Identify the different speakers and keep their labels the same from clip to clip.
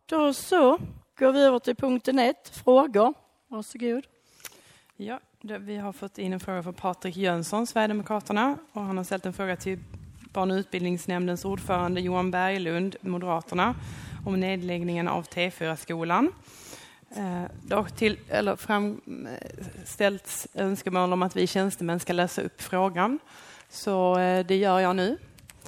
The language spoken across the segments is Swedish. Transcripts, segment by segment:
Speaker 1: Då så går vi över till punkten 1, frågor. Varsågod.
Speaker 2: Ja, vi har fått in en fråga från Patrik Jönsson, Sverigedemokraterna. Och han har ställt en fråga till barn- och utbildningsnämndens ordförande Johan Berglund, Moderaterna, om nedläggningen av T4-skolan. Det har framställts önskemål om att vi tjänstemän ska läsa upp frågan. Så det gör jag nu.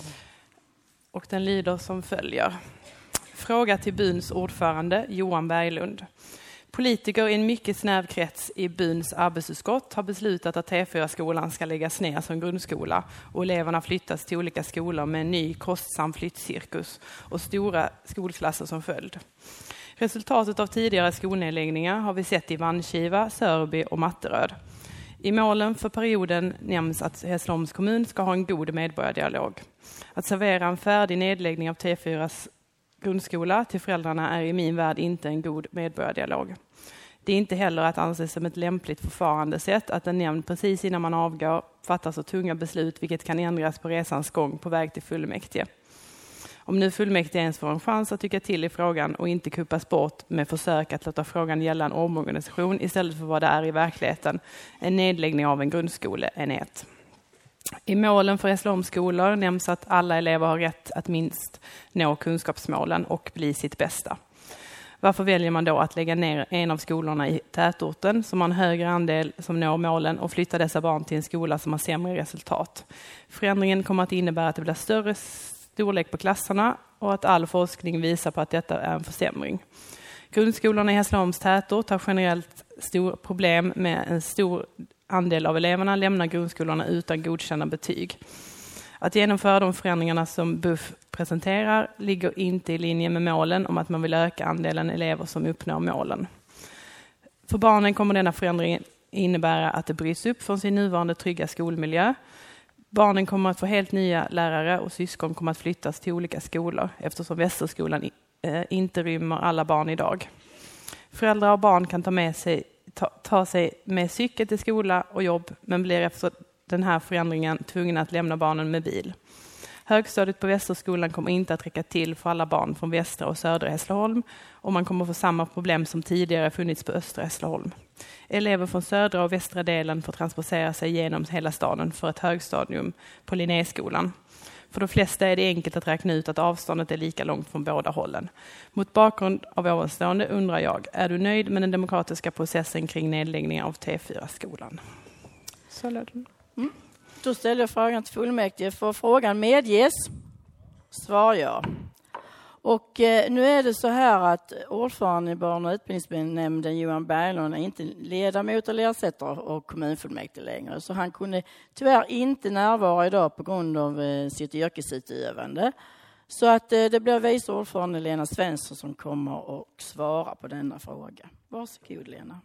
Speaker 2: Och den lyder som följer. Fråga till byns ordförande Johan Berglund. Politiker i en mycket snäv krets i byns arbetsutskott har beslutat att T4-skolan ska läggas ner som grundskola och eleverna flyttas till olika skolor med en ny kostsam flyttcirkus och stora skolklasser som följd. Resultatet av tidigare skolnedläggningar har vi sett i Vanskiva, Sörby och Matteröd. I målen för perioden nämns att Hässleholms kommun ska ha en god medborgardialog. Att servera en färdig nedläggning av T4s grundskola till föräldrarna är i min värld inte en god medborgardialog. Det är inte heller att anse som ett lämpligt förfarande sätt att en nämnd precis innan man avgår fattar så tunga beslut vilket kan ändras på resans gång på väg till fullmäktige. Om nu fullmäktige ens får en chans att tycka till i frågan och inte kuppas bort med försök att låta frågan gälla en omorganisation istället för vad det är i verkligheten, en nedläggning av en grundskoleenhet. I målen för Hässleholms skolor nämns att alla elever har rätt att minst nå kunskapsmålen och bli sitt bästa. Varför väljer man då att lägga ner en av skolorna i tätorten som har en högre andel som når målen och flytta dessa barn till en skola som har sämre resultat? Förändringen kommer att innebära att det blir större storlek på klasserna och att all forskning visar på att detta är en försämring. Grundskolorna i Hässleholms tätort har generellt stor problem med en stor andel av eleverna lämnar grundskolorna utan godkända betyg. Att genomföra de förändringarna som BUF presenterar ligger inte i linje med målen om att man vill öka andelen elever som uppnår målen. För barnen kommer denna förändring innebära att det bryts upp från sin nuvarande trygga skolmiljö. Barnen kommer att få helt nya lärare och syskon kommer att flyttas till olika skolor eftersom Västerskolan inte rymmer alla barn idag. Föräldrar och barn kan ta sig med cykel till skola och jobb men blir efter den här förändringen tvungna att lämna barnen med bil. Högstadiet på Västerskolan kommer inte att räcka till för alla barn från västra och södra Hässleholm och man kommer få samma problem som tidigare funnits på östra Hässleholm. Elever från södra och västra delen får transportera sig genom hela staden för ett högstadium på Linnéskolan. För de flesta är det enkelt att räkna ut att avståndet är lika långt från båda hållen. Mot bakgrund av ovanstående undrar jag, är du nöjd med den demokratiska processen kring nedläggningen av T4-skolan?
Speaker 1: Då ställer jag frågan till fullmäktige. Får frågan medges? Svar ja. Och nu är det så här att ordförande i barn- och utbildningsnämnden Johan Berglund är inte ledamot eller ersättare av kommunfullmäktige längre. Så han kunde tyvärr inte närvara idag på grund av sitt yrkesutövande. Så att det blir vice ordförande Lena Svensson som kommer att svara på denna fråga. Varsågod Lena.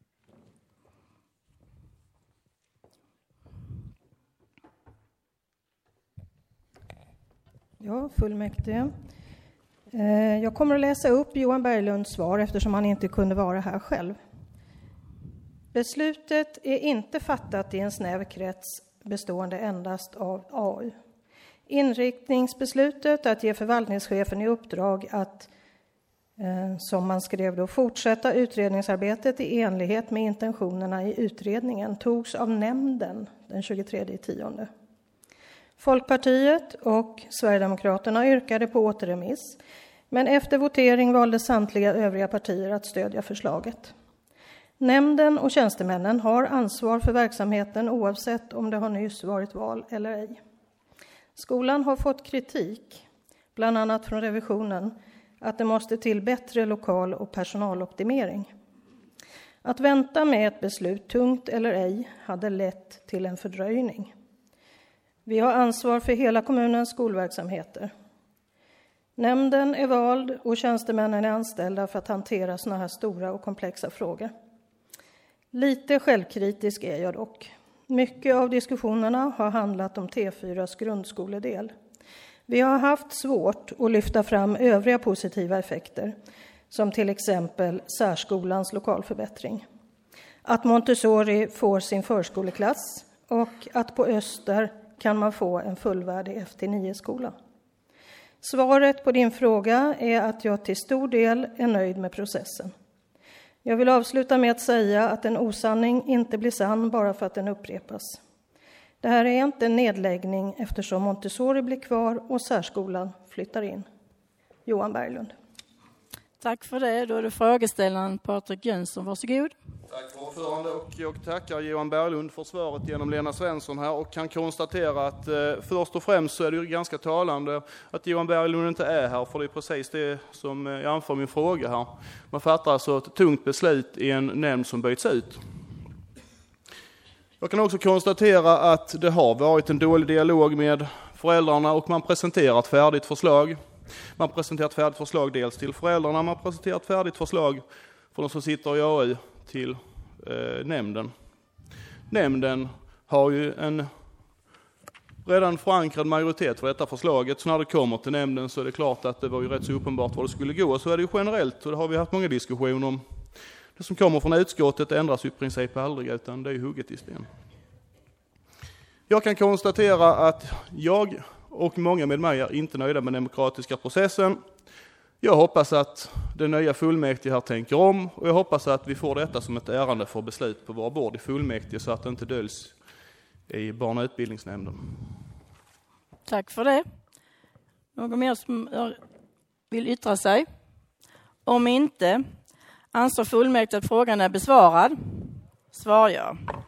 Speaker 3: Ja, fullmäktige. Jag kommer att läsa upp Johan Berglunds svar eftersom han inte kunde vara här själv. Beslutet är inte fattat i en snäv krets bestående endast av AU. Inriktningsbeslutet att ge förvaltningschefen i uppdrag att, som man skrev då, fortsätta utredningsarbetet i enlighet med intentionerna i utredningen togs av nämnden den 23/10. Folkpartiet och Sverigedemokraterna yrkade på återremiss, men efter votering valde samtliga övriga partier att stödja förslaget. Nämnden och tjänstemännen har ansvar för verksamheten oavsett om det har nyss varit val eller ej. Skolan har fått kritik, bland annat från revisionen, att det måste till bättre lokal- och personaloptimering. Att vänta med ett beslut, tungt eller ej, hade lett till en fördröjning. Vi har ansvar för hela kommunens skolverksamheter. Nämnden är vald och tjänstemännen är anställda för att hantera såna här stora och komplexa frågor. Lite självkritisk är jag dock. Mycket av diskussionerna har handlat om T4s grundskoledel. Vi har haft svårt att lyfta fram övriga positiva effekter, som till exempel särskolans lokalförbättring. Att Montessori får sin förskoleklass och att på Öster kan man få en fullvärdig FT9-skola. Svaret på din fråga är att jag till stor del är nöjd med processen. Jag vill avsluta med att säga att en osanning inte blir sann bara för att den upprepas. Det här är inte en nedläggning eftersom Montessori blir kvar och särskolan flyttar in. Johan Berglund.
Speaker 1: Tack för det. Då är det frågeställaren Patrik Jönsson. Varsågod.
Speaker 4: Tack för ordförande, och jag tackar Johan Berglund för svaret genom Lena Svensson här och kan konstatera att först och främst så är det ju ganska talande att Johan Berglund inte är här, för det är precis det som jag anför min fråga här. Man fattar alltså ett tungt beslut i en nämnd som byts ut. Jag kan också konstatera att det har varit en dålig dialog med föräldrarna och man presenterar ett färdigt förslag. Man presenterar ett färdigt förslag dels till föräldrarna, man presenterar ett färdigt förslag för de som sitter i AU till nämnden. Nämnden har ju en redan förankrad majoritet för detta förslaget, så när det kommer till nämnden så är det klart att det var ju rätt så uppenbart vad det skulle gå. Så är det ju generellt, och det har vi haft många diskussioner om. Det som kommer från utskottet ändras i princip aldrig, utan det är hugget i sten. Jag kan konstatera att jag och många med mig är inte nöjda med den demokratiska processen. Jag hoppas att den nya fullmäktige här tänker om, och jag hoppas att vi får detta som ett ärende för beslut på våra bord i fullmäktige så att det inte döljs i barn- och utbildningsnämnden.
Speaker 1: Tack för det. Någon mer som vill yttra sig? Om inte, anser fullmäktige att frågan är besvarad? Svar ja.